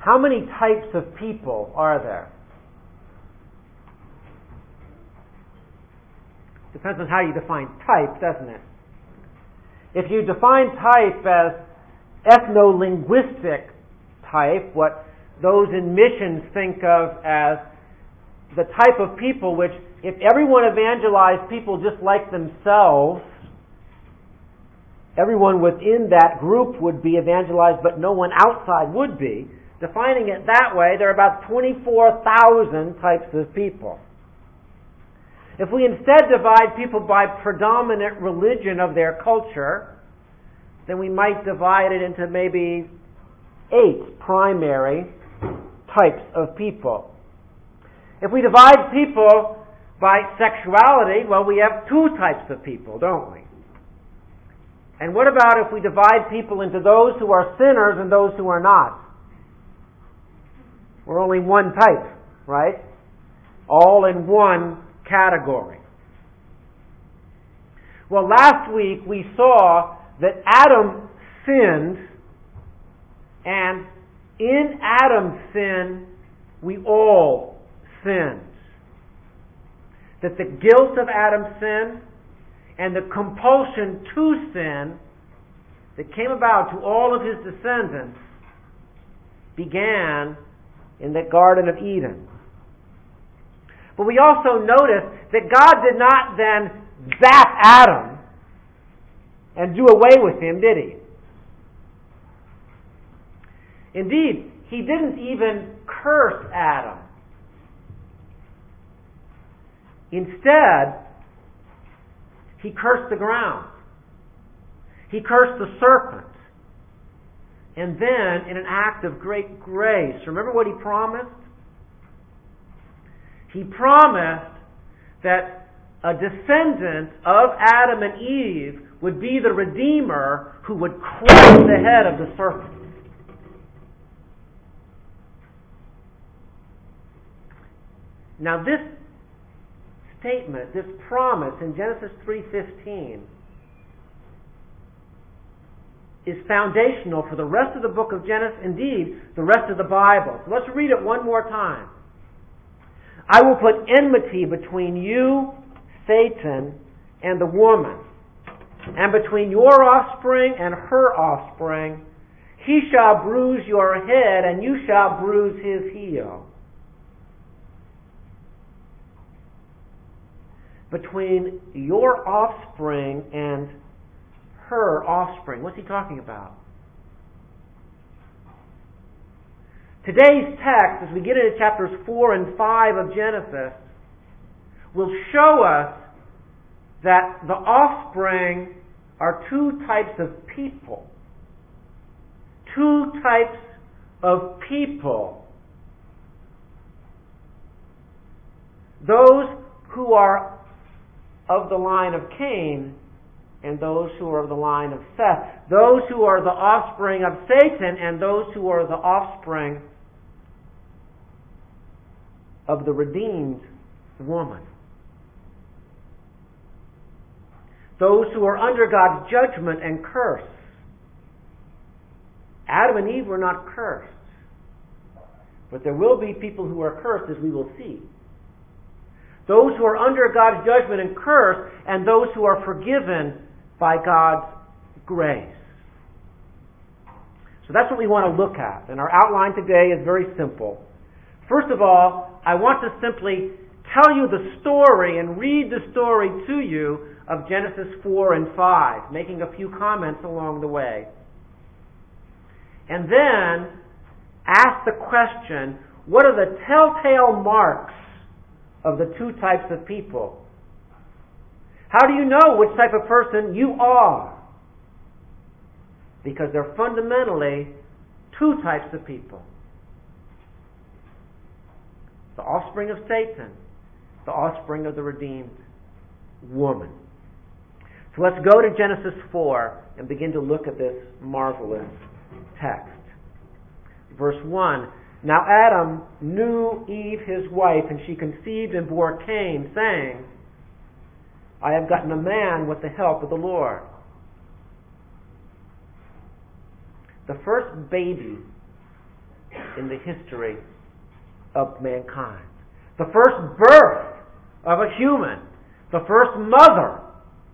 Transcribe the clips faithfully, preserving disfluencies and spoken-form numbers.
How many types of people are there? Depends on how you define type, doesn't it? If you define type as ethno-linguistic type, what those in missions think of as the type of people which, if everyone evangelized people just like themselves, everyone within that group would be evangelized, but no one outside would be. Defining it that way, there are about twenty-four thousand types of people. If we instead divide people by predominant religion of their culture, then we might divide it into maybe eight primary types of people. If we divide people by sexuality, well, we have two types of people, don't we? And what about if we divide people into those who are sinners and those who are not? We're only one type, right? All in one category. Well, last week we saw that Adam sinned, and in Adam's sin, we all sinned. That the guilt of Adam's sin and the compulsion to sin that came about to all of his descendants began in the Garden of Eden. But we also noticed that God did not then zap Adam and do away with him, did he? Indeed, he didn't even curse Adam. Instead, he cursed the ground. He cursed the serpent. And then, in an act of great grace, remember what he promised? He promised that a descendant of Adam and Eve would be the Redeemer who would crush the head of the serpent. Now this statement, this promise in Genesis three fifteen is foundational for the rest of the book of Genesis, indeed, the rest of the Bible. So let's read it one more time. I will put enmity between you, Satan, and the woman, and between your offspring and her offspring. He shall bruise your head, and you shall bruise his heel. Between your offspring and her offspring. What's he talking about? Today's text, as we get into chapters four and five of Genesis, will show us that the offspring are two types of people. Two types of people. Those who are of the line of Cain and those who are of the line of Seth. Those who are the offspring of Satan and those who are the offspring of the redeemed woman. Those who are under God's judgment and curse. Adam and Eve were not cursed. But there will be people who are cursed, as we will see. Those who are under God's judgment and curse, and those who are forgiven by God's grace. So that's what we want to look at. And our outline today is very simple. First of all, I want to simply tell you the story and read the story to you of Genesis four and five, making a few comments along the way. And then ask the question, what are the telltale marks of the two types of people? How do you know which type of person you are? Because they're fundamentally two types of people. The offspring of Satan, the offspring of the redeemed woman. So let's go to Genesis four and begin to look at this marvelous text. Verse one, Now Adam knew Eve his wife, and she conceived and bore Cain, saying, I have gotten a man with the help of the Lord. The first baby in the history of mankind. The first birth of a human. The first mother.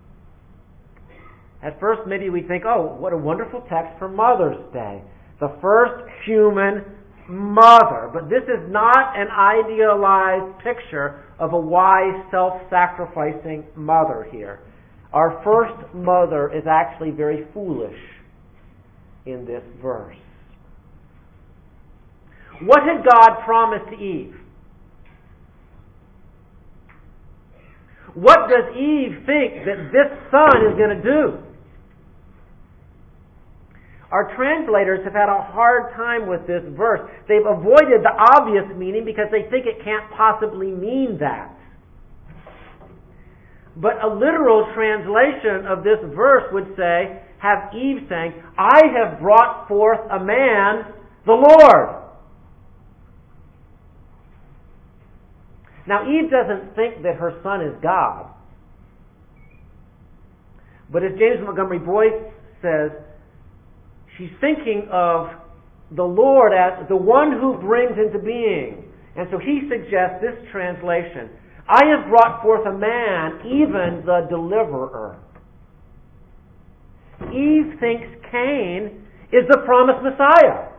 At first maybe we think, oh, what a wonderful text for Mother's Day. The first human mother. But this is not an idealized picture of a wise, self-sacrificing mother here. Our first mother is actually very foolish in this verse. What had God promised to Eve? What does Eve think that this son is going to do? Our translators have had a hard time with this verse. They've avoided the obvious meaning because they think it can't possibly mean that. But a literal translation of this verse would say, have Eve saying, I have brought forth a man, the Lord. Now Eve doesn't think that her son is God. But as James Montgomery Boyce says, she's thinking of the Lord as the one who brings into being. And so he suggests this translation, I have brought forth a man, even the deliverer. Eve thinks Cain is the promised Messiah.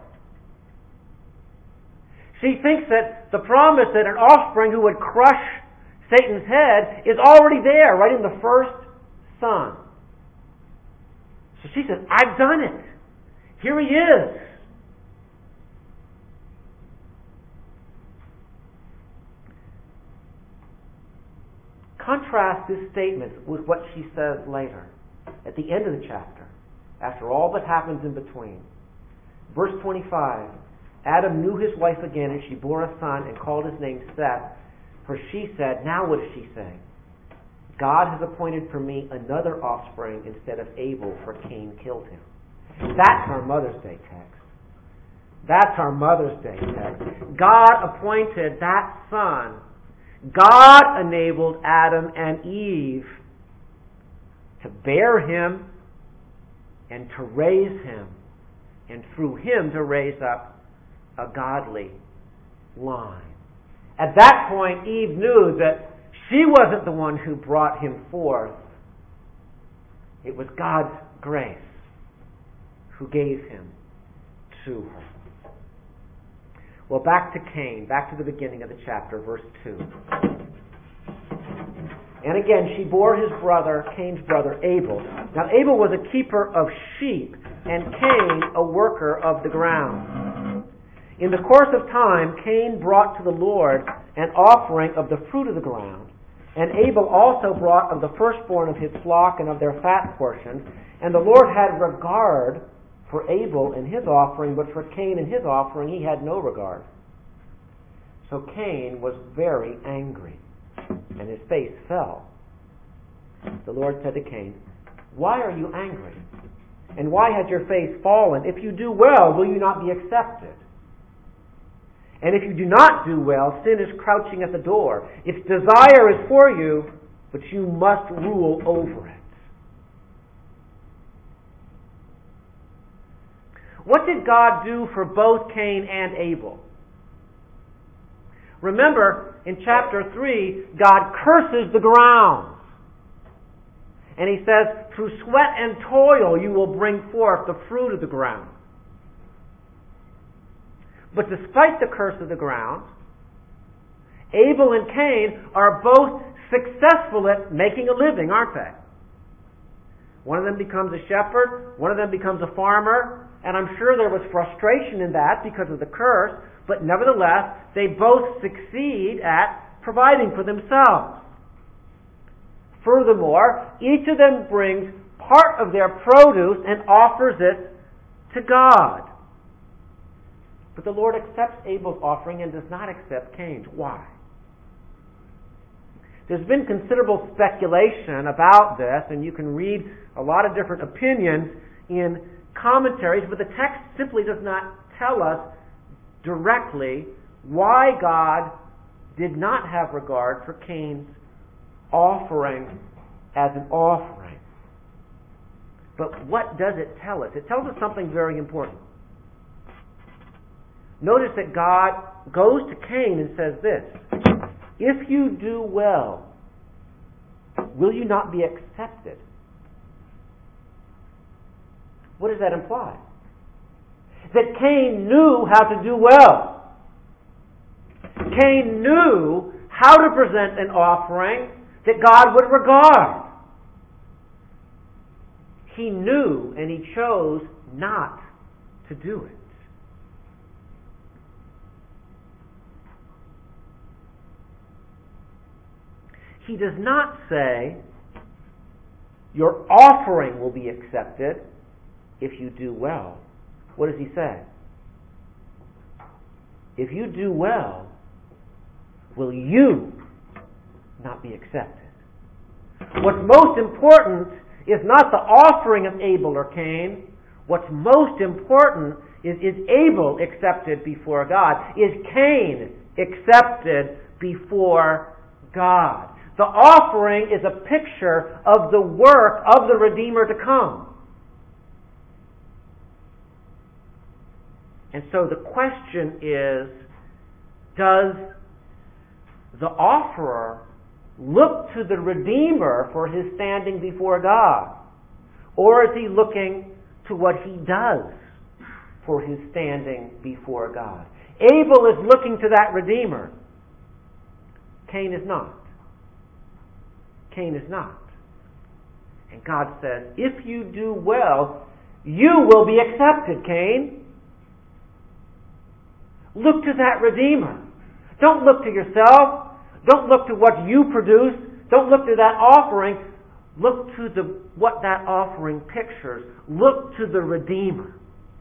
She thinks that the promise that an offspring who would crush Satan's head is already there, right in the first son. So she says, I've done it. Here he is. Contrast this statement with what she says later, at the end of the chapter, after all that happens in between. Verse twenty-five, Adam knew his wife again, and she bore a son and called his name Seth, for she said, now what does she say? God has appointed for me another offspring instead of Abel, for Cain killed him. That's our Mother's Day text. That's our Mother's Day text. God appointed that son. God enabled Adam and Eve to bear him and to raise him, and through him to raise up a godly line. At that point, Eve knew that she wasn't the one who brought him forth. It was God's grace who gave him to her. Well, back to Cain, back to the beginning of the chapter, verse two. And again, she bore his brother, Cain's brother, Abel. Now, Abel was a keeper of sheep, and Cain a worker of the ground. In the course of time, Cain brought to the Lord an offering of the fruit of the ground, and Abel also brought of the firstborn of his flock and of their fat portions. And the Lord had regard for Abel and his offering, but for Cain and his offering he had no regard. So Cain was very angry, and his face fell. The Lord said to Cain, why are you angry? And why has your face fallen? If you do well, will you not be accepted? And if you do not do well, sin is crouching at the door. Its desire is for you, but you must rule over it. What did God do for both Cain and Abel? Remember, in chapter three, God curses the ground. And he says, through sweat and toil you will bring forth the fruit of the ground. But despite the curse of the ground, Abel and Cain are both successful at making a living, aren't they? One of them becomes a shepherd, one of them becomes a farmer, and I'm sure there was frustration in that because of the curse, but nevertheless, they both succeed at providing for themselves. Furthermore, each of them brings part of their produce and offers it to God. But the Lord accepts Abel's offering and does not accept Cain's. Why? There's been considerable speculation about this, and you can read a lot of different opinions in commentaries, but the text simply does not tell us directly why God did not have regard for Cain's offering as an offering. But what does it tell us? It tells us something very important. notice that God goes to Cain and says this, if you do well, will you not be accepted? What does that imply? That Cain knew how to do well. Cain knew how to present an offering that God would regard. He knew and he chose not to do it. He does not say, your offering will be accepted if you do well. What does he say? If you do well, will you not be accepted? What's most important is not the offering of Abel or Cain. What's most important is, is Abel accepted before God? Is Cain accepted before God? The offering is a picture of the work of the Redeemer to come. And so the question is, does the offerer look to the Redeemer for his standing before God? Or is he looking to what he does for his standing before God? Abel is looking to that Redeemer. Cain is not. Cain is not. And God says, if you do well, you will be accepted, Cain. Look to that Redeemer. Don't look to yourself. Don't look to what you produce. Don't look to that offering. Look to the what that offering pictures. Look to the Redeemer.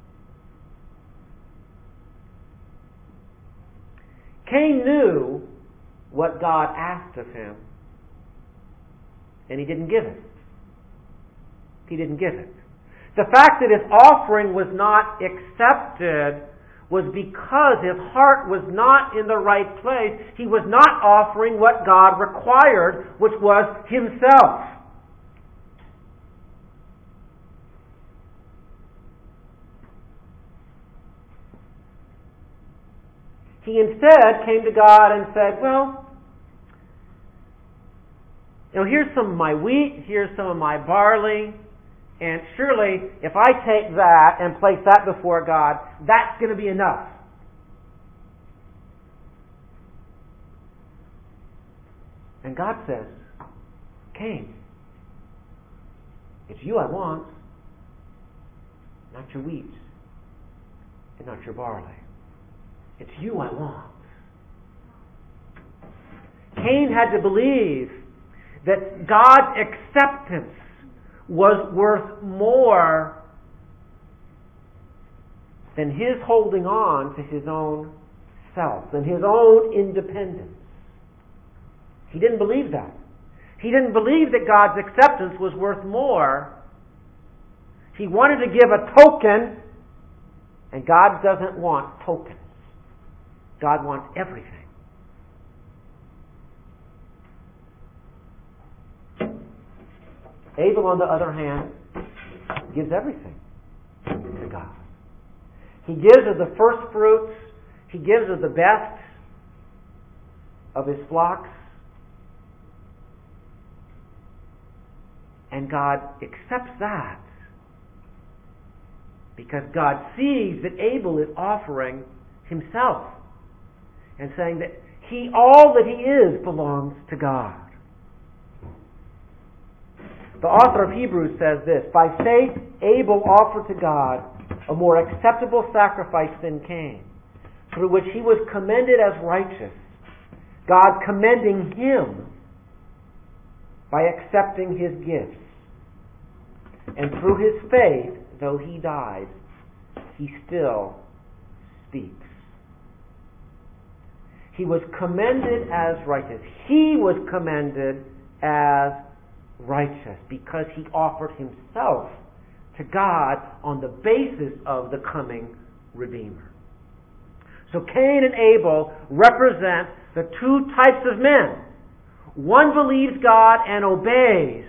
Cain knew what God asked of him, and he didn't give it. He didn't give it. The fact that his offering was not accepted was because his heart was not in the right place. He was not offering what God required, which was himself. He instead came to God and said, well, you know, here's some of my wheat, here's some of my barley, and surely if I take that and place that before God, that's going to be enough. And God says, Cain, it's you I want, not your wheat and not your barley. It's you I want. Cain had to believe that God's acceptance was worth more than his holding on to his own self, than his own independence. He didn't believe that. He didn't believe that God's acceptance was worth more. He wanted to give a token, and God doesn't want tokens. God wants everything. Abel, on the other hand, gives everything to God. He gives of the first fruits. He gives of the best of his flocks. And God accepts that because God sees that Abel is offering himself and saying that he, all that he is, belongs to God. The author of Hebrews says this, by faith Abel offered to God a more acceptable sacrifice than Cain, through which he was commended as righteous, God commending him by accepting his gifts. And through his faith, though he died, he still speaks. He was commended as righteous. He was commended as righteous because he offered himself to God on the basis of the coming Redeemer. So Cain and Abel represent the two types of men. One believes God and obeys,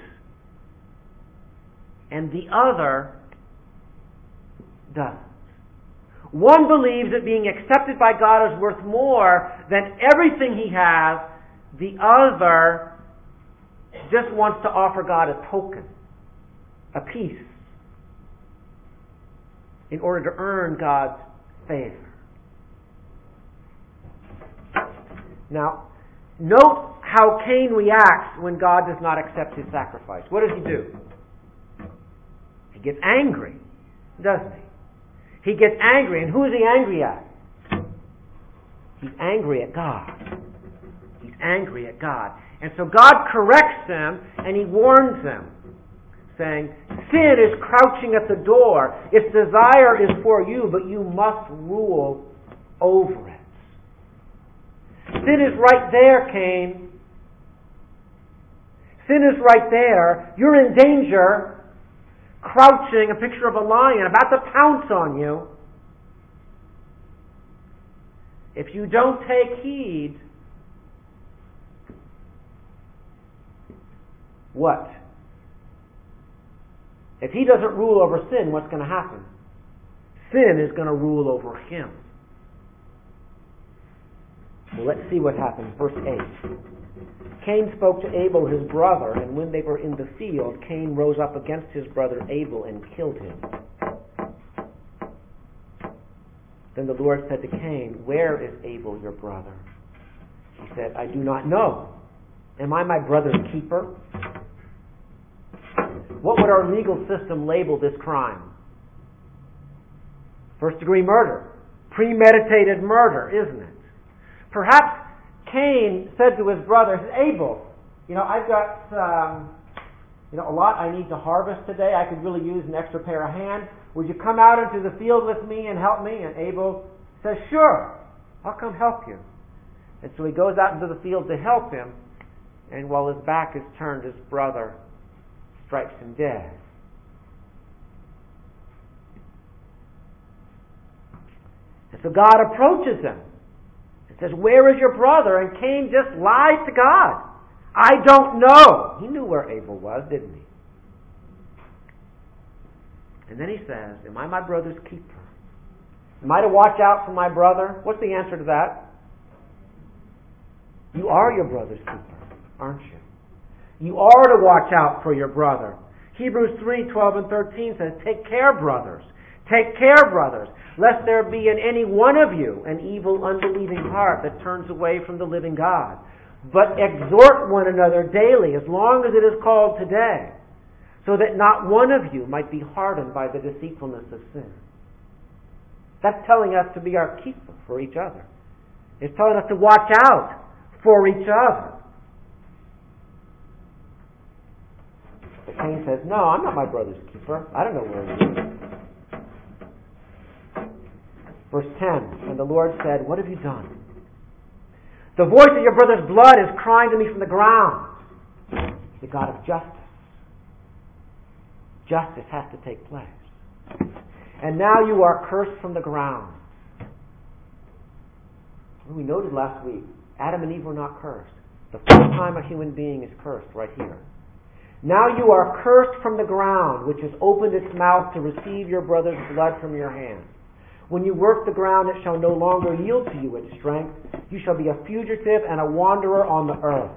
and the other doesn't. One believes that being accepted by God is worth more than everything he has. The other just wants to offer God a token, a piece, in order to earn God's favor. Now, note how Cain reacts when God does not accept his sacrifice. What does he do? He gets angry, doesn't he? He gets angry, and who is he angry at? He's angry at God. He's angry at God. And so God corrects him, and he warns him, saying, sin is crouching at the door. Its desire is for you, but you must rule over it. Sin is right there, Cain. Sin is right there. You're in danger. Crouching, a picture of a lion about to pounce on you. If you don't take heed, what? If he doesn't rule over sin, what's going to happen? Sin is going to rule over him. Well, let's see what happens. Verse eight. Cain spoke to Abel his brother, and when they were in the field, Cain rose up against his brother Abel and killed him. Then the Lord said to Cain, where is Abel your brother? He said, I do not know. Am I my brother's keeper? What would our legal system label this crime? First degree murder. Premeditated murder, isn't it? Perhaps Cain said to his brother, Abel, you know, I've got um, you know, a lot I need to harvest today. I could really use an extra pair of hands. Would you come out into the field with me and help me? And Abel says, sure, I'll come help you. And so he goes out into the field to help him, and while his back is turned, his brother strikes him dead. And so God approaches him. Says, where is your brother? And Cain just lied to God. I don't know. He knew where Abel was, didn't he? And then he says, am I my brother's keeper? Am I to watch out for my brother? What's the answer to that? You are your brother's keeper, aren't you? You are to watch out for your brother. Hebrews three, twelve and thirteen says, take care, brothers. Take care, brothers, lest there be in any one of you an evil, unbelieving heart that turns away from the living God. But exhort one another daily, as long as it is called today, so that not one of you might be hardened by the deceitfulness of sin. That's telling us to be our keeper for each other. It's telling us to watch out for each other. But Cain says, no, I'm not my brother's keeper. I don't know where he is. Verse ten, and the Lord said, what have you done? The voice of your brother's blood is crying to me from the ground. The God of justice. Justice has to take place. And now you are cursed from the ground. We noted last week, Adam and Eve were not cursed. The first time a human being is cursed, right here. Now you are cursed from the ground, which has opened its mouth to receive your brother's blood from your hand. When you work the ground, it shall no longer yield to you its strength. You shall be a fugitive and a wanderer on the earth.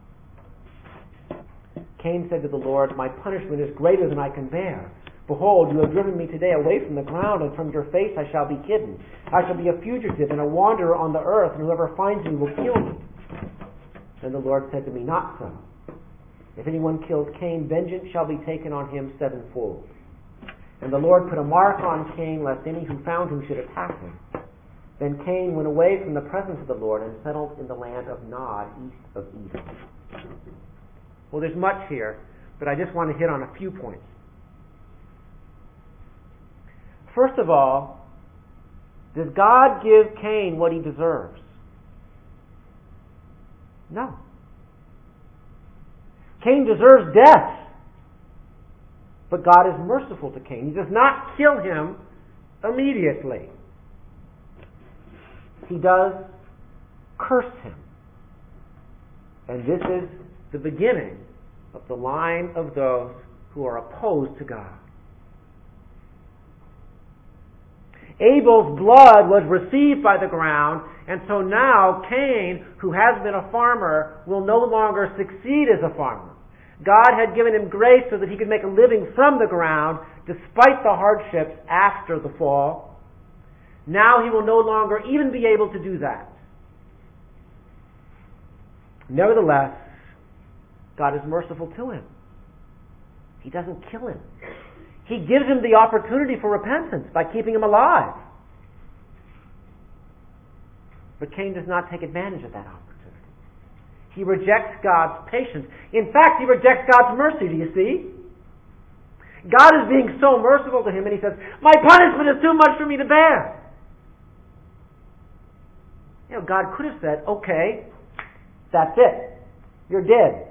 Cain said to the Lord, my punishment is greater than I can bear. Behold, you have driven me today away from the ground, and from your face I shall be hidden. I shall be a fugitive and a wanderer on the earth, and whoever finds me will kill me. Then the Lord said to me, not so. If anyone kills Cain, vengeance shall be taken on him sevenfold. And the Lord put a mark on Cain, lest any who found him should attack him. Then Cain went away from the presence of the Lord and settled in the land of Nod, east of Eden. Well, there's much here, but I just want to hit on a few points. First of all, does God give Cain what he deserves? No. Cain deserves death. But God is merciful to Cain. He does not kill him immediately. He does curse him. And this is the beginning of the line of those who are opposed to God. Abel's blood was received by the ground, and so now Cain, who has been a farmer, will no longer succeed as a farmer. God had given him grace so that he could make a living from the ground despite the hardships after the fall. Now he will no longer even be able to do that. Nevertheless, God is merciful to him. He doesn't kill him. He gives him the opportunity for repentance by keeping him alive. But Cain does not take advantage of that opportunity. He rejects God's patience. In fact, he rejects God's mercy, do you see? God is being so merciful to him, and he says, my punishment is too much for me to bear. You know, God could have said, okay, that's it. You're dead.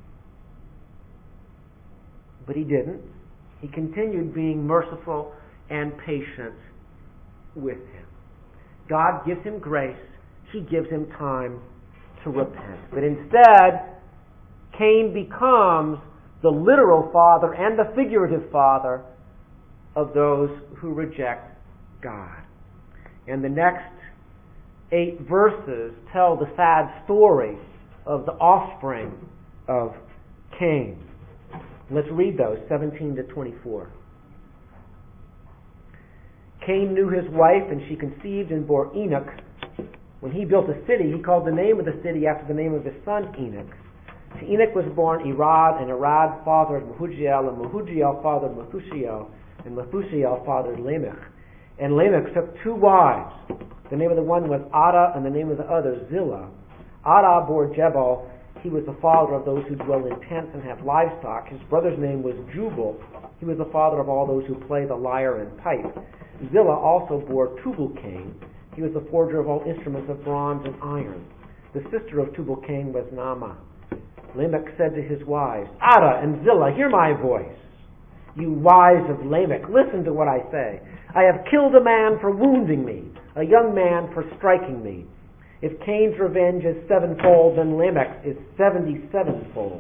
But he didn't. He continued being merciful and patient with him. God gives him grace. He gives him time to repent. But instead, Cain becomes the literal father and the figurative father of those who reject God. And the next eight verses tell the sad story of the offspring of Cain. Let's read those, seventeen to twenty-four. Cain knew his wife, and she conceived and bore Enoch. When he built a city, he called the name of the city after the name of his son Enoch. To Enoch was born Irad, and Irad fathered Mehujael, and Mehujael fathered Methushael, and Methushael fathered Lamech. And Lamech took two wives. The name of the one was Ada, and the name of the other Zillah. Ada bore Jebal. He was the father of those who dwell in tents and have livestock. His brother's name was Jubal. He was the father of all those who play the lyre and pipe. Zillah also bore Tubal-Cain. He was the forger of all instruments of bronze and iron. The sister of Tubal-Cain was Naamah. Lamech said to his wives, Ada and Zillah, hear my voice. You wives of Lamech, listen to what I say. I have killed a man for wounding me, a young man for striking me. If Cain's revenge is sevenfold, then Lamech is seventy-sevenfold.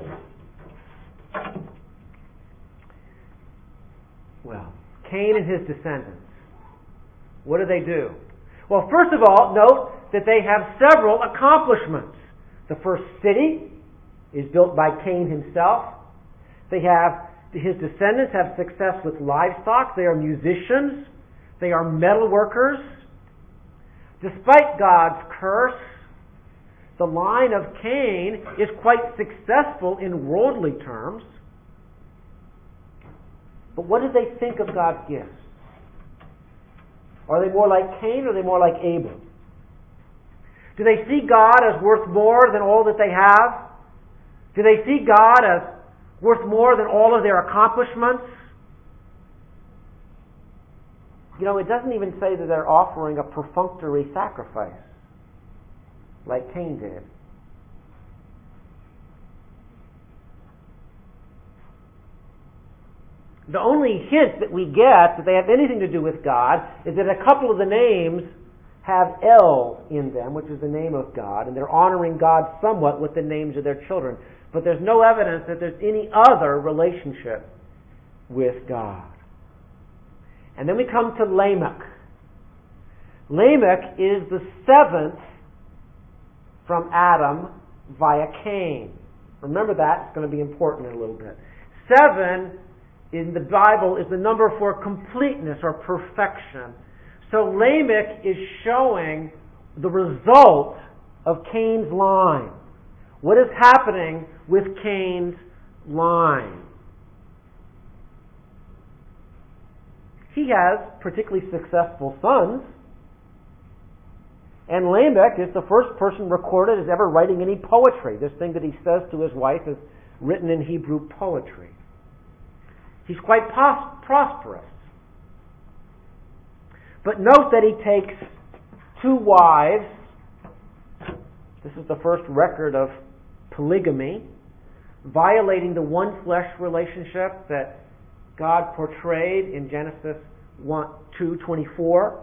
Well, Cain and his descendants, what do they do? Well, first of all, note that they have several accomplishments. The first city is built by Cain himself. They have, his descendants have success with livestock. They are musicians. They are metal workers. Despite God's curse, the line of Cain is quite successful in worldly terms. But what do they think of God's gifts? Are they more like Cain or are they more like Abel? Do they see God as worth more than all that they have? Do they see God as worth more than all of their accomplishments? You know, it doesn't even say that they're offering a perfunctory sacrifice like Cain did. The only hint that we get that they have anything to do with God is that a couple of the names have El in them, which is the name of God, and they're honoring God somewhat with the names of their children. But there's no evidence that there's any other relationship with God. And then we come to Lamech. Lamech is the seventh from Adam via Cain. Remember that. It's going to be important in a little bit. Seven in the Bible is the number for completeness or perfection. So Lamech is showing the result of Cain's line. What is happening with Cain's line? He has particularly successful sons. And Lamech is the first person recorded as ever writing any poetry. This thing that he says to his wife is written in Hebrew poetry. He's quite pos- prosperous. But note that he takes two wives. This is the first record of polygamy, violating the one flesh relationship that God portrayed in Genesis two twenty-four.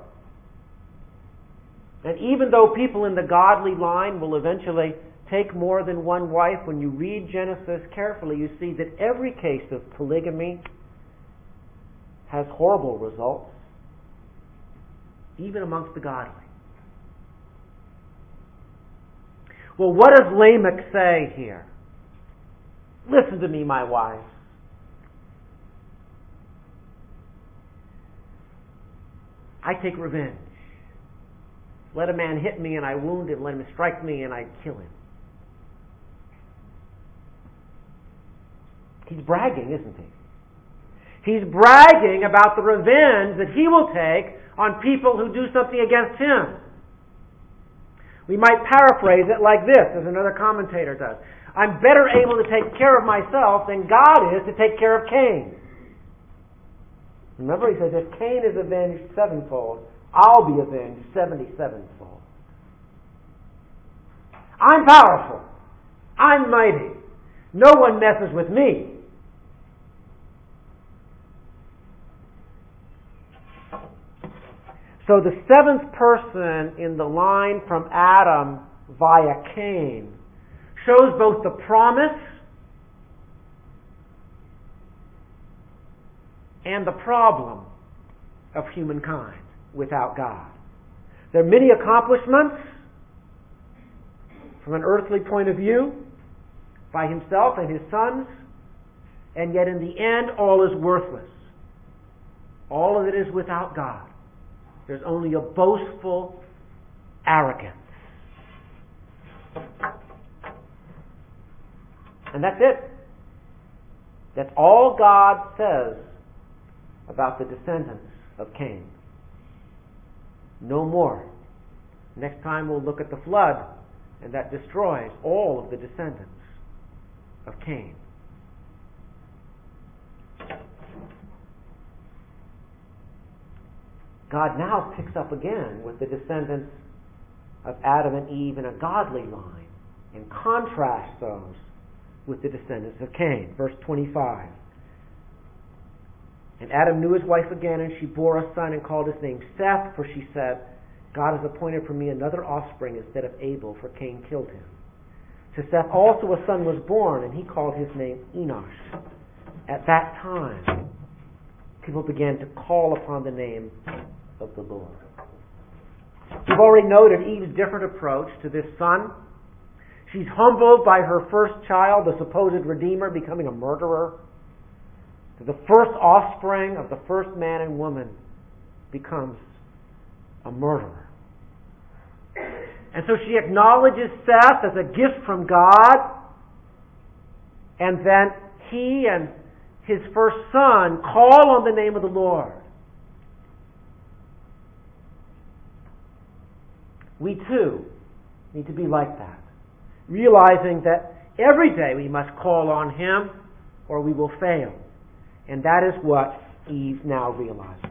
And even though people in the godly line will eventually take more than one wife, when you read Genesis carefully, you see that every case of polygamy has horrible results. even amongst the godly. Well, what does Lamech say here? Listen to me, my wives. I take revenge. Let a man hit me and I wound him. Let him strike me and I kill him. He's bragging, isn't he? He's bragging about the revenge that he will take on people who do something against him. We might paraphrase it like this, as another commentator does. I'm better able to take care of myself than God is to take care of Cain. Remember, he says, if Cain is avenged sevenfold, I'll be avenged seventy-sevenfold. I'm powerful. I'm mighty. No one messes with me. So the seventh person in the line from Adam via Cain shows both the promise and the problem of humankind without God. There are many accomplishments from an earthly point of view by himself and his sons, and yet in the end all is worthless. All of it is without God. There's only a boastful arrogance. And that's it. That's all God says about the descendants of Cain. No more. Next time we'll look at the flood, and that destroys all of the descendants of Cain. God now picks up again with the descendants of Adam and Eve in a godly line and contrasts those with the descendants of Cain. Verse twenty-five. And Adam knew his wife again, and she bore a son and called his name Seth, for she said, God has appointed for me another offspring instead of Abel, for Cain killed him. To Seth also a son was born, and he called his name Enosh. At that time, people began to call upon the name of the Lord. We've already noted Eve's different approach to this son. She's humbled by her first child, the supposed Redeemer, becoming a murderer. The first offspring of the first man and woman becomes a murderer. And so she acknowledges Seth as a gift from God, and then he and his first son call on the name of the Lord. We too need to be like that, realizing that every day we must call on him or we will fail. And that is what Eve now realizes.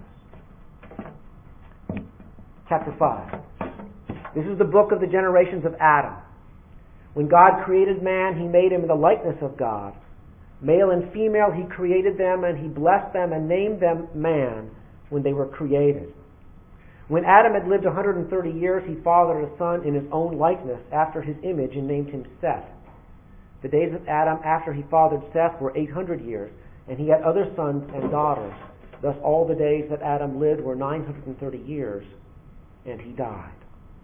Chapter five. This is the book of the generations of Adam. When God created man, he made him in the likeness of God. Male and female he created them, and he blessed them and named them man when they were created. When Adam had lived one hundred thirty years, he fathered a son in his own likeness after his image and named him Seth. The days of Adam after he fathered Seth were eight hundred years, and he had other sons and daughters. Thus all the days that Adam lived were nine hundred thirty years, and he died.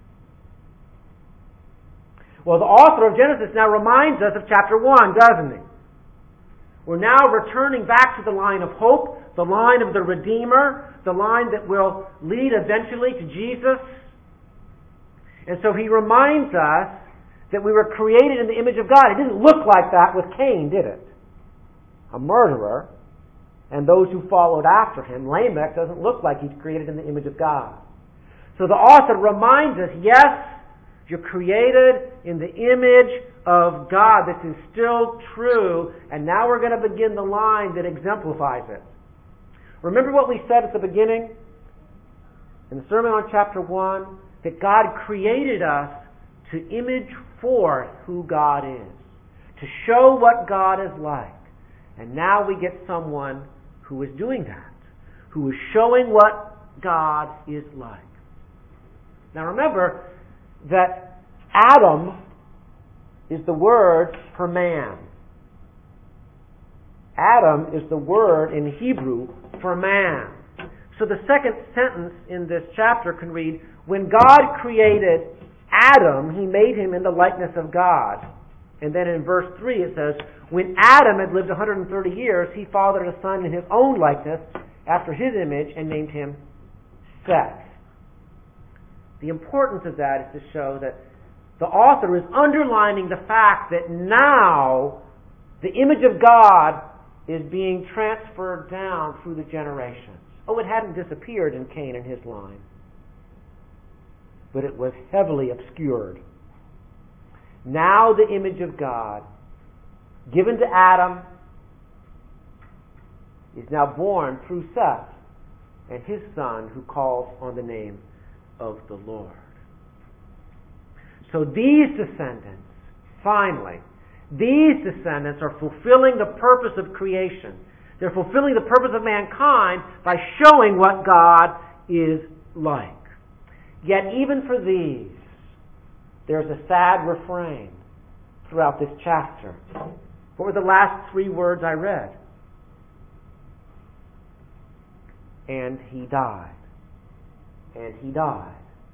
Well, the author of Genesis now reminds us of chapter one, doesn't he? We're now returning back to the line of hope, the line of the Redeemer, the line that will lead eventually to Jesus. And so he reminds us that we were created in the image of God. It didn't look like that with Cain, did it? A murderer, and those who followed after him. Lamech doesn't look like he's created in the image of God. So the author reminds us, yes, you're created in the image of God. This is still true, and now we're going to begin the line that exemplifies it. Remember what we said at the beginning in the sermon on chapter one, that God created us to image forth who God is, to show what God is like. And now we get someone who is doing that, who is showing what God is like. Now remember that Adam is the word for man. Adam is the word in Hebrew for man. So the second sentence in this chapter can read, when God created Adam, he made him in the likeness of God. And then in verse three it says, when Adam had lived one hundred thirty years, he fathered a son in his own likeness, after his image, and named him Seth. The importance of that is to show that the author is underlining the fact that now the image of God is being transferred down through the generations. Oh, it hadn't disappeared in Cain and his line, but it was heavily obscured. Now the image of God, given to Adam, is now born through Seth and his son, who calls on the name of the Lord. So these descendants, finally, these descendants are fulfilling the purpose of creation. They're fulfilling the purpose of mankind by showing what God is like. Yet even for these, there's a sad refrain throughout this chapter. What were the last three words I read? And he died. And he died.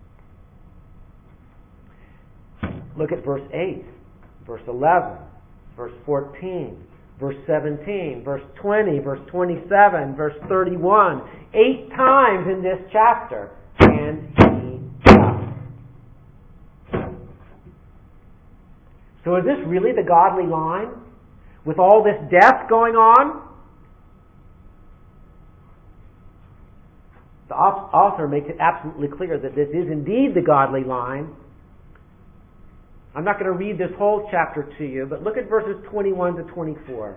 Look at verse eight, verse eleven, verse fourteen, verse seventeen, verse twenty, verse twenty-seven, verse thirty-one. Eight times in this chapter. And he died. So is this really the godly line? With all this death going on? The author makes it absolutely clear that this is indeed the godly line. I'm not going to read this whole chapter to you, but look at verses twenty-one to twenty-four.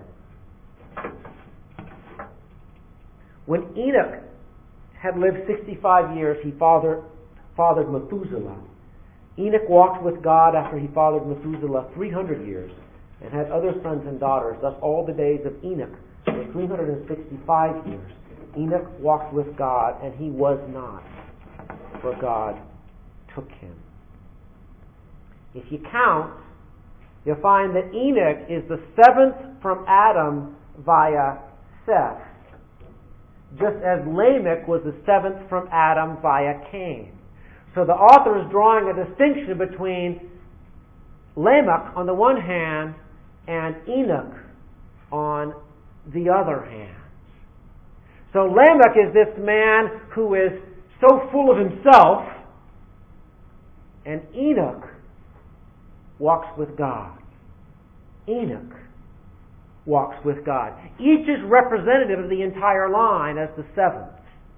When Enoch had lived sixty-five years, he fathered, fathered Methuselah. Enoch walked with God after he fathered Methuselah three hundred years, and had other sons and daughters. Thus all the days of Enoch were three hundred sixty-five years. Enoch walked with God, and he was not, for God took him. If you count, you'll find that Enoch is the seventh from Adam via Seth, just as Lamech was the seventh from Adam via Cain. So the author is drawing a distinction between Lamech on the one hand and Enoch on the other hand. So Lamech is this man who is so full of himself, and Enoch walks with God. Enoch walks with God. Each is representative of the entire line as the seventh.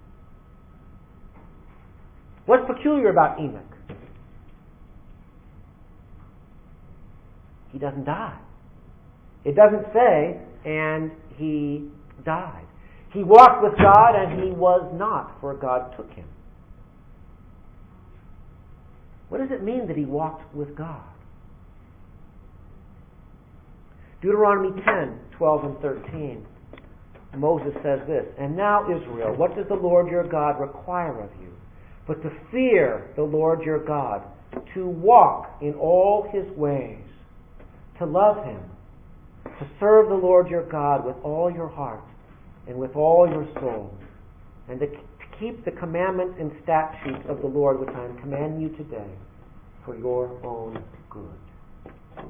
What's peculiar about Enoch? He doesn't die. It doesn't say, and he died. He walked with God, and he was not, for God took him. What does it mean that he walked with God? Deuteronomy ten, twelve and thirteen. Moses says this, "And now, Israel, what does the Lord your God require of you? But to fear the Lord your God, to walk in all his ways, to love him, to serve the Lord your God with all your heart and with all your soul, and to keep the commandments and statutes of the Lord which I am commanding you today for your own good."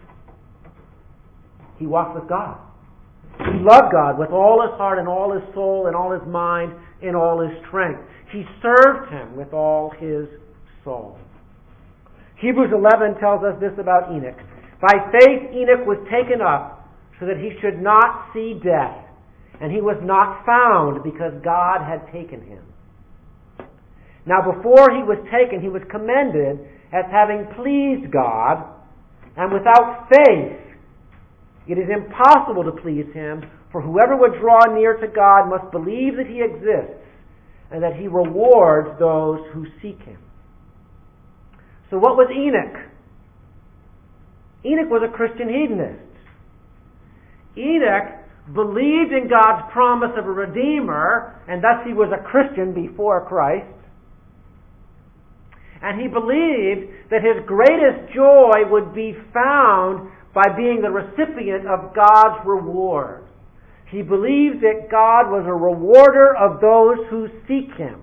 He walked with God. He loved God with all his heart and all his soul and all his mind and all his strength. He served him with all his soul. Hebrews eleven tells us this about Enoch. By faith Enoch was taken up so that he should not see death, and he was not found because God had taken him. Now before he was taken, he was commended as having pleased God, and without faith it is impossible to please him, for whoever would draw near to God must believe that he exists, and that he rewards those who seek him. So what was Enoch? Enoch was a Christian hedonist. Enoch believed in God's promise of a Redeemer, and thus he was a Christian before Christ. And he believed that his greatest joy would be found by being the recipient of God's reward. He believed that God was a rewarder of those who seek Him.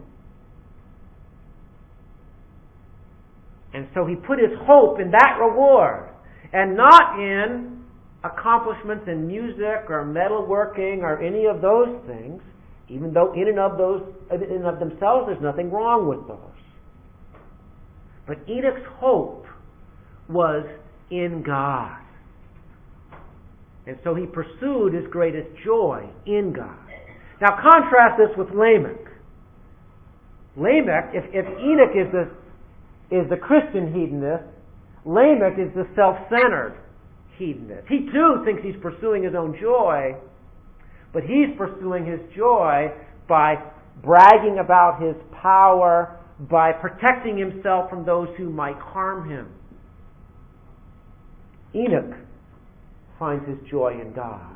And so he put his hope in that reward, and not in accomplishments in music or metalworking or any of those things, even though in and of those in and of themselves there's nothing wrong with those. But Enoch's hope was in God. And so he pursued his greatest joy in God. Now contrast this with Lamech. Lamech, if, if Enoch is the is the Christian hedonist, Lamech is the self-centered hedonist. He too thinks he's pursuing his own joy, but he's pursuing his joy by bragging about his power, by protecting himself from those who might harm him. Enoch finds his joy in God.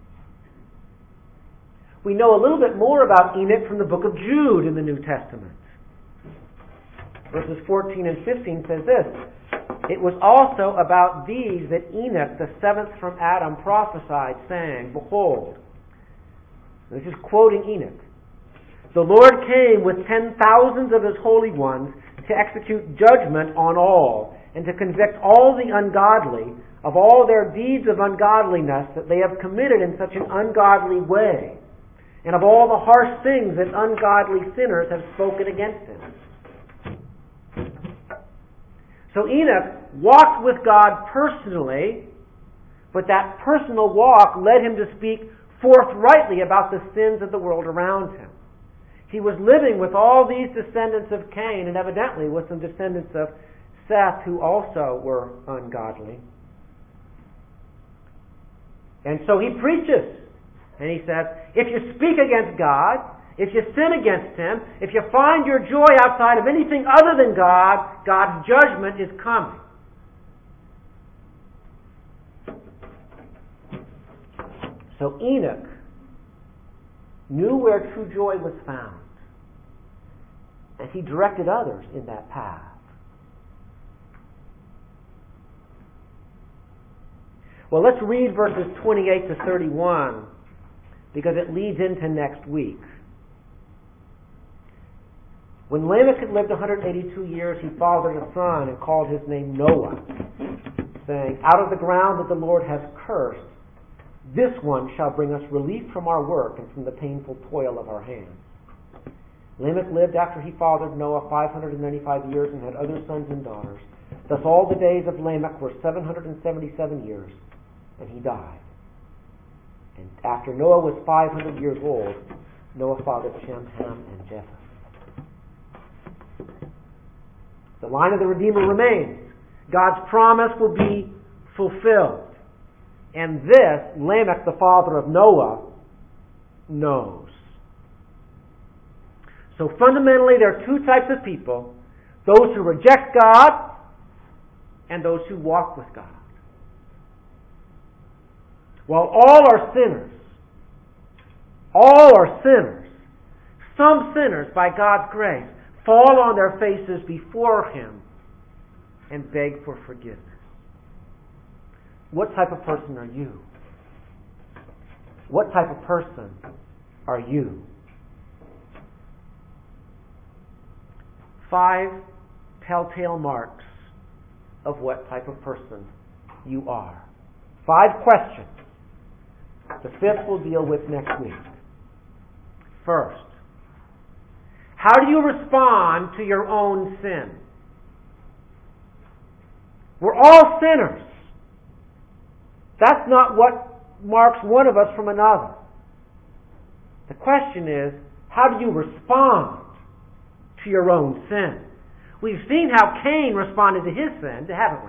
We know a little bit more about Enoch from the book of Jude in the New Testament. Verses fourteen and fifteen says this: "It was also about these that Enoch, the seventh from Adam, prophesied, saying, Behold," this is quoting Enoch, "the Lord came with ten thousands of his holy ones to execute judgment on all, and to convict all the ungodly of all their deeds of ungodliness that they have committed in such an ungodly way, and of all the harsh things that ungodly sinners have spoken against him." So Enoch walked with God personally, but that personal walk led him to speak forthrightly about the sins of the world around him. He was living with all these descendants of Cain, and evidently with some descendants of Seth who also were ungodly. And so he preaches, and he says, if you speak against God, if you sin against Him, if you find your joy outside of anything other than God, God's judgment is coming. So Enoch knew where true joy was found, and he directed others in that path. Well, let's read verses twenty-eight to thirty-one, because it leads into next week. When Lamech had lived one hundred eighty-two years, he fathered a son and called his name Noah, saying, "Out of the ground that the Lord has cursed, this one shall bring us relief from our work and from the painful toil of our hands." Lamech lived after he fathered Noah five hundred ninety-five years and had other sons and daughters. Thus all the days of Lamech were seven hundred seventy-seven years, and he died. And after Noah was five hundred years old, Noah fathered Shem, Ham, and Japheth. The line of the Redeemer remains. God's promise will be fulfilled. And this, Lamech, the father of Noah, knows. So fundamentally, there are two types of people: those who reject God and those who walk with God. While all are sinners, all are sinners, some sinners, by God's grace, fall on their faces before Him and beg for forgiveness. What type of person are you? What type of person are you? Five telltale marks of what type of person you are. Five questions. The fifth we'll deal with next week. First, how do you respond to your own sin? We're all sinners. That's not what marks one of us from another. The question is, how do you respond to your own sin? We've seen how Cain responded to his sin, haven't we?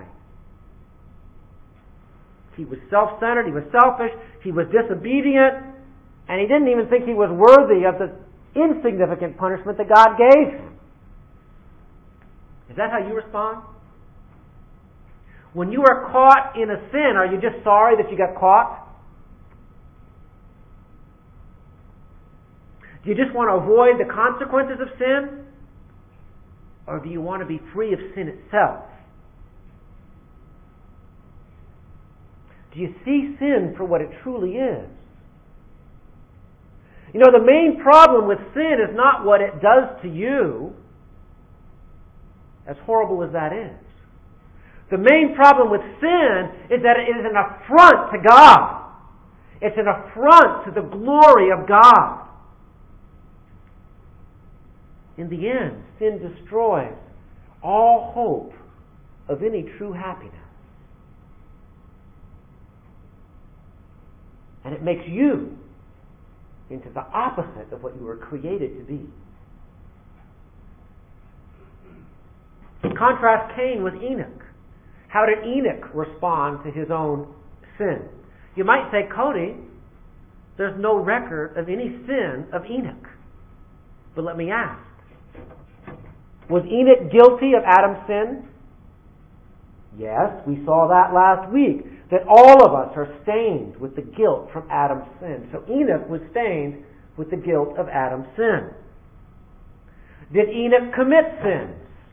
He was self-centered, he was selfish, he was disobedient, and he didn't even think he was worthy of the insignificant punishment that God gave him. Is that how you respond? When you are caught in a sin, are you just sorry that you got caught? Do you just want to avoid the consequences of sin? Or do you want to be free of sin itself? Do you see sin for what it truly is? You know, the main problem with sin is not what it does to you, as horrible as that is. The main problem with sin is that it is an affront to God. It's an affront to the glory of God. In the end, sin destroys all hope of any true happiness. And it makes you into the opposite of what you were created to be. Contrast Cain with Enoch. How did Enoch respond to his own sin? You might say, Cody, there's no record of any sin of Enoch. But let me ask, was Enoch guilty of Adam's sin? Yes, we saw that last week, that all of us are stained with the guilt from Adam's sin. So Enoch was stained with the guilt of Adam's sin. Did Enoch commit sins?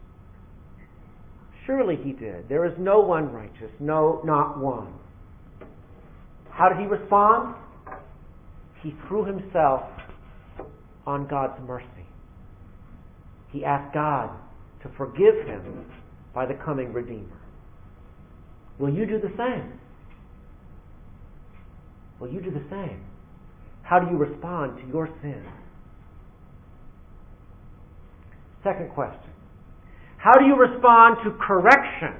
Surely he did. There is no one righteous, no, not one. How did he respond? He threw himself on God's mercy. He asked God to forgive him by the coming Redeemer. Will you do the same? Will you do the same? How do you respond to your sin? Second question. How do you respond to correction?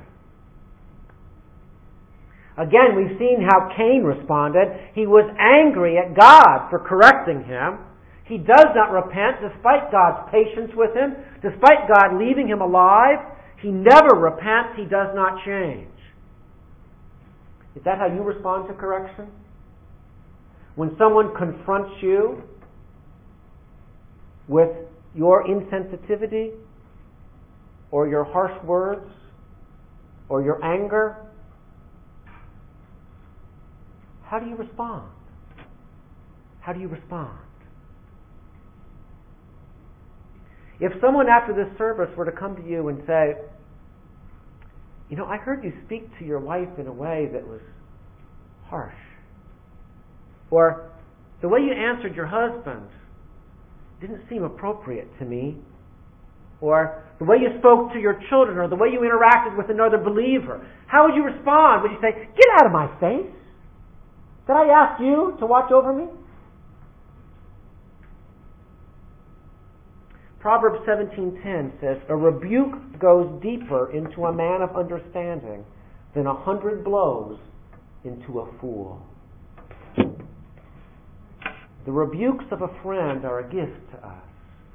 Again, we've seen how Cain responded. He was angry at God for correcting him. He does not repent despite God's patience with him, despite God leaving him alive. He never repents. He does not change. Is that how you respond to correction? When someone confronts you with your insensitivity or your harsh words or your anger, how do you respond? How do you respond? If someone after this service were to come to you and say, you know, I heard you speak to your wife in a way that was harsh. Or the way you answered your husband didn't seem appropriate to me. Or the way you spoke to your children, or the way you interacted with another believer. How would you respond? Would you say, get out of my face? Did I ask you to watch over me? Proverbs seventeen ten says, a rebuke goes deeper into a man of understanding than a hundred blows into a fool. The rebukes of a friend are a gift to us.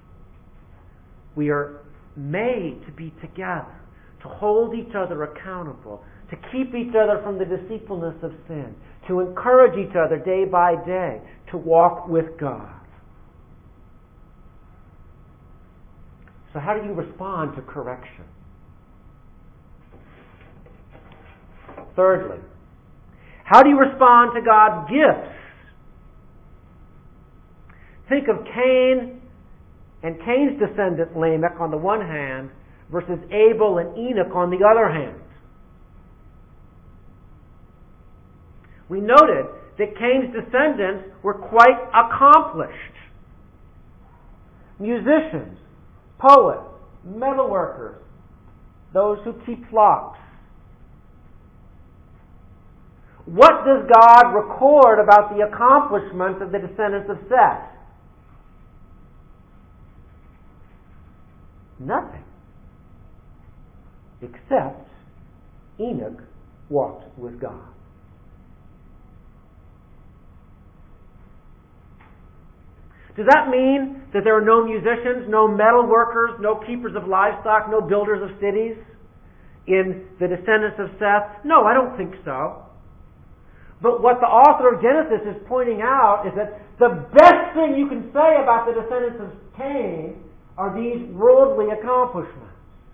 We are made to be together, to hold each other accountable, to keep each other from the deceitfulness of sin, to encourage each other day by day, to walk with God. So how do you respond to correction? Thirdly, how do you respond to God's gifts? Think of Cain and Cain's descendant Lamech on the one hand versus Abel and Enoch on the other hand. We noted that Cain's descendants were quite accomplished. Musicians, poets, metalworkers, those who keep flocks. What does God record about the accomplishments of the descendants of Seth? Nothing. Except Enoch walked with God. Does that mean that there are no musicians, no metal workers, no keepers of livestock, no builders of cities in the descendants of Seth? No, I don't think so. But what the author of Genesis is pointing out is that the best thing you can say about the descendants of Cain are these worldly accomplishments.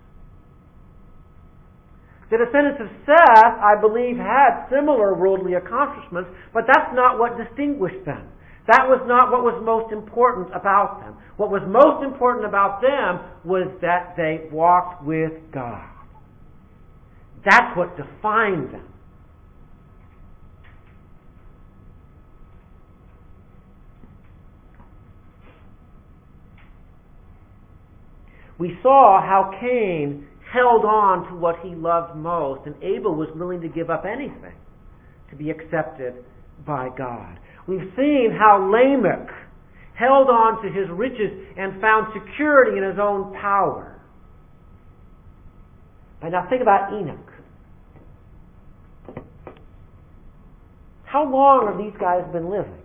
The descendants of Seth, I believe, had similar worldly accomplishments, but that's not what distinguished them. That was not what was most important about them. What was most important about them was that they walked with God. That's what defined them. We saw how Cain held on to what he loved most, and Abel was willing to give up anything to be accepted by God. We've seen how Lamech held on to his riches and found security in his own power. But now think about Enoch. How long have these guys been living?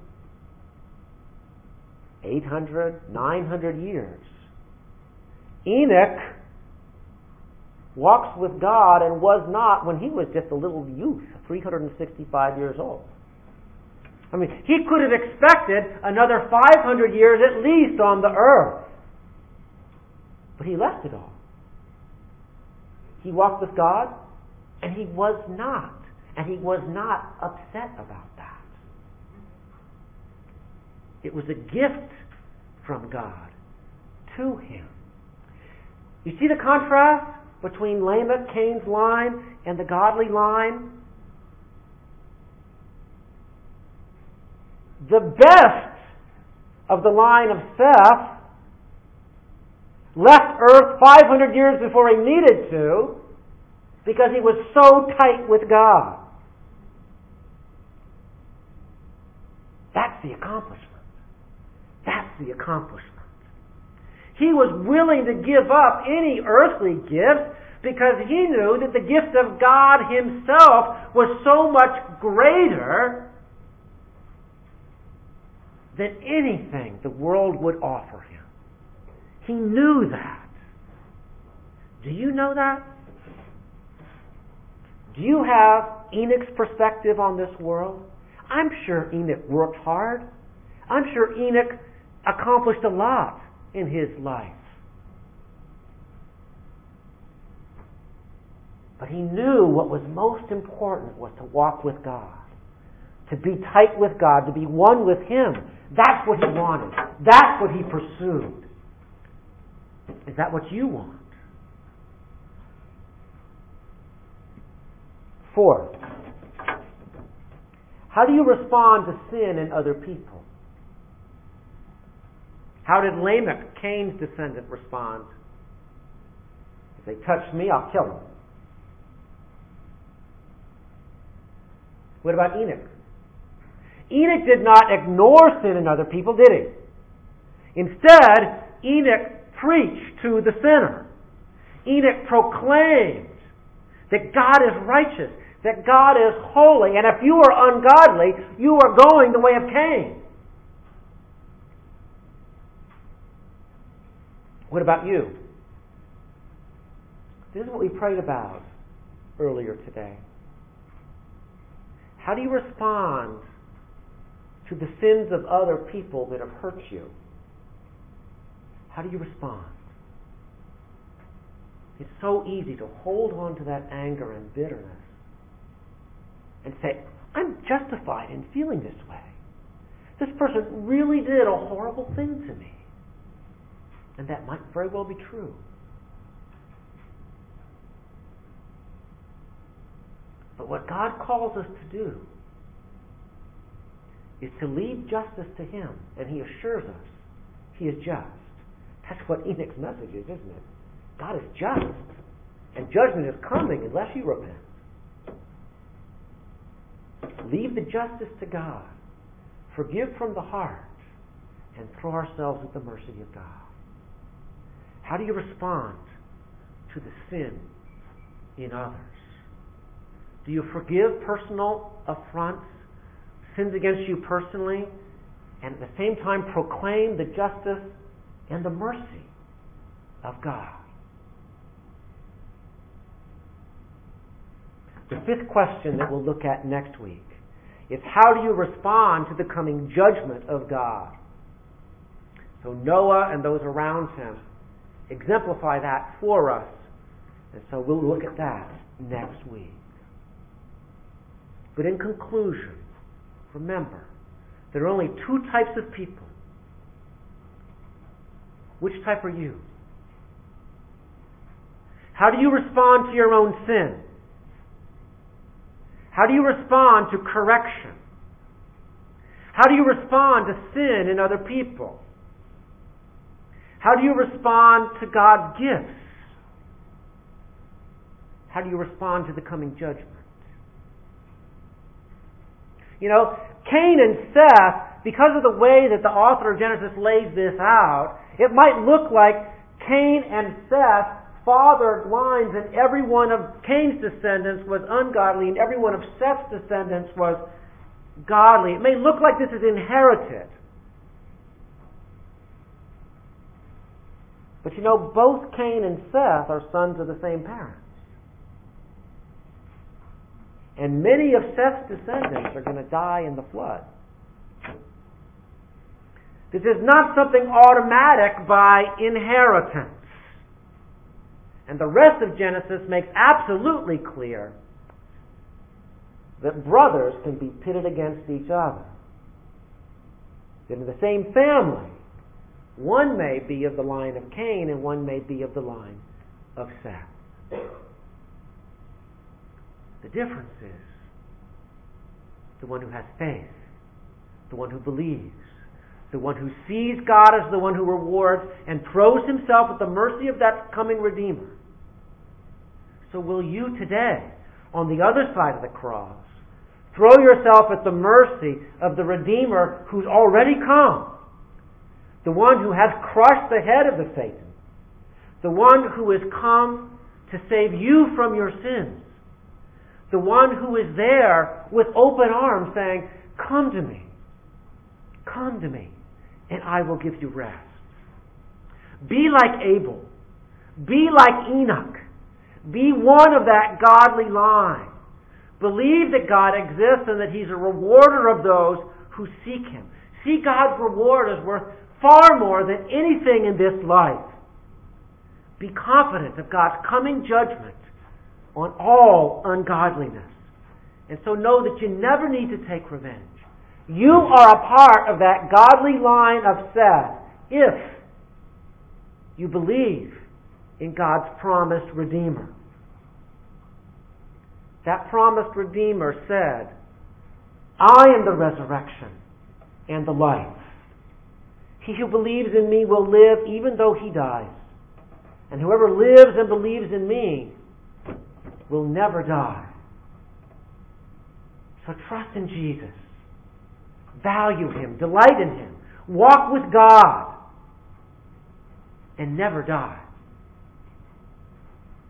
eight hundred, nine hundred years. Enoch walks with God and was not when he was just a little youth, three hundred sixty-five years old. I mean, he could have expected another five hundred years at least on the earth. But he left it all. He walked with God, and he was not. And he was not upset about that. It was a gift from God to him. You see the contrast between Lamech, Cain's line, and the godly line? The best of the line of Seth left earth five hundred years before he needed to because he was so tight with God. That's the accomplishment. That's the accomplishment. He was willing to give up any earthly gifts because he knew that the gift of God himself was so much greater than anything the world would offer him. He knew that. Do you know that? Do you have Enoch's perspective on this world? I'm sure Enoch worked hard. I'm sure Enoch accomplished a lot in his life. But he knew what was most important was to walk with God, to be tight with God, to be one with Him. That's what he wanted. That's what he pursued. Is that what you want? Four, how do you respond to sin in other people? How did Lamech, Cain's descendant, respond? If they touch me, I'll kill them. What about Enoch? Enoch did not ignore sin in other people, did he? Instead, Enoch preached to the sinner. Enoch proclaimed that God is righteous, that God is holy, and if you are ungodly, you are going the way of Cain. What about you? This is what we prayed about earlier today. How do you respond to the sins of other people that have hurt you? How do you respond? It's so easy to hold on to that anger and bitterness and say, I'm justified in feeling this way. This person really did a horrible thing to me. And that might very well be true. But what God calls us to do is to leave justice to Him, and He assures us He is just. That's what Enoch's message is, isn't it? God is just, and judgment is coming unless you repent. Leave the justice to God, forgive from the heart, and throw ourselves at the mercy of God. How do you respond to the sin in others? Do you forgive personal affronts, sins against you personally, and at the same time proclaim the justice and the mercy of God? The fifth question that we'll look at next week is how do you respond to the coming judgment of God? So Noah and those around him exemplify that for us, and so we'll look at that next week. But in conclusion, remember, there are only two types of people. Which type are you? How do you respond to your own sin? How do you respond to correction? How do you respond to sin in other people? How do you respond to God's gifts? How do you respond to the coming judgment? You know, Cain and Seth, because of the way that the author of Genesis lays this out, it might look like Cain and Seth fathered lines and every one of Cain's descendants was ungodly and every one of Seth's descendants was godly. It may look like this is inherited. But you know, both Cain and Seth are sons of the same parents. And many of Seth's descendants are going to die in the flood. This is not something automatic by inheritance. And the rest of Genesis makes absolutely clear that brothers can be pitted against each other. That in the same family, one may be of the line of Cain and one may be of the line of Seth. The difference is the one who has faith, the one who believes, the one who sees God as the one who rewards and throws himself at the mercy of that coming Redeemer. So will you today, on the other side of the cross, throw yourself at the mercy of the Redeemer who's already come, the one who has crushed the head of the Satan, the one who has come to save you from your sins, the one who is there with open arms saying, "Come to me, come to me, and I will give you rest." Be like Abel. Be like Enoch. Be one of that godly line. Believe that God exists and that He's a rewarder of those who seek Him. See God's reward as worth far more than anything in this life. Be confident of God's coming judgment on all ungodliness. And so know that you never need to take revenge. You are a part of that godly line of Seth if you believe in God's promised Redeemer. That promised Redeemer said, "I am the resurrection and the life. He who believes in me will live even though he dies. And whoever lives and believes in me will never die." So trust in Jesus. Value Him. Delight in Him. Walk with God. And never die.